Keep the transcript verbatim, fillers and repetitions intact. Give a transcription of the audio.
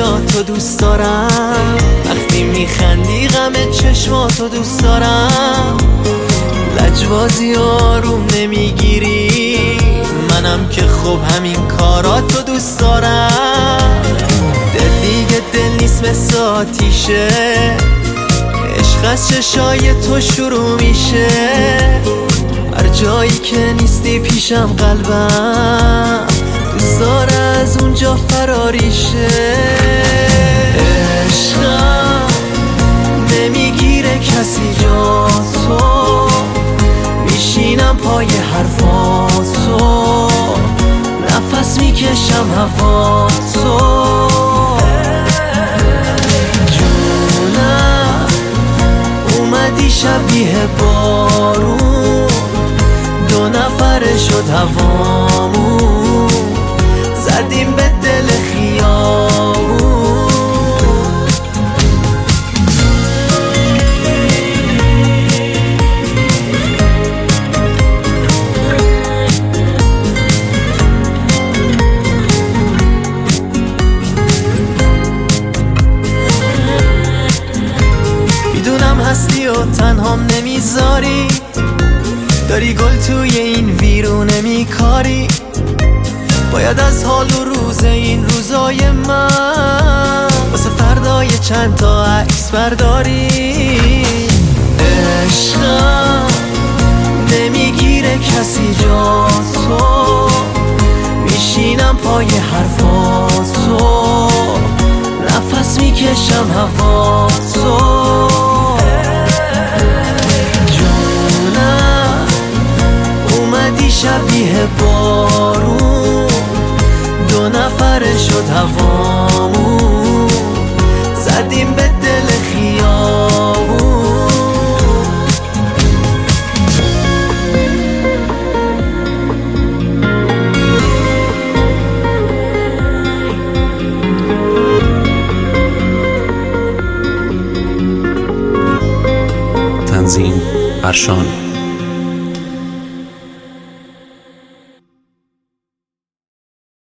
رویاتو دوست دارم، وقتی میخندی غم چشماتو دوست دارم. لجبازی آروم نمیگیری، منم که خب همین کاراتو دوست دارم. دل دیگه دل نیست مثل آتیشه، عشق از چشای تو شروع میشه. هر جایی که نیستی پیشم قلبم دوست داره از اونجا فراریشه. عشقم نمیگیره کسی جا تو، میشینم پای حرفاتو، نفس میکشم هواتو. جونم اومدی شبیه بارون، دو نفره شد هوامون، زدیم به دل خیابون. میدونم هستی و تنهام نمیذاری، داری گل توی این ویرونه میکاری. باید از حال و روز این روزای من واسه فردای چند تا عکس برداری. عشقم نمیگیره کسی جا تو، میشینم پای حرفاتو، نفس میکشم هواتو. جونم اومدی شبیه بارون، دو نفره شد هوامون، زدیم به دل خیابون. تنظیم ارشان.